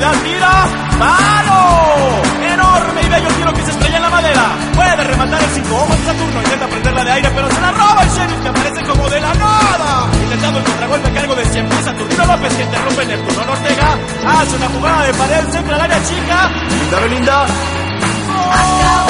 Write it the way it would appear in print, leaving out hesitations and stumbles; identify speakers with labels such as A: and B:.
A: Belinda tira. ¡Palo! Enorme y bello tiro que se estrella en la madera. Puede rematar el 5 ojos de Saturno. Intenta prenderla de aire, pero se la roba el sheriff, que aparece como de la nada. Intentando el contragolpe a cargo de 100 pies Saturnino López, que interrumpe Neptuno Ortega. Hace una jugada de pared, centra al área chica. Belinda.
B: Acabó.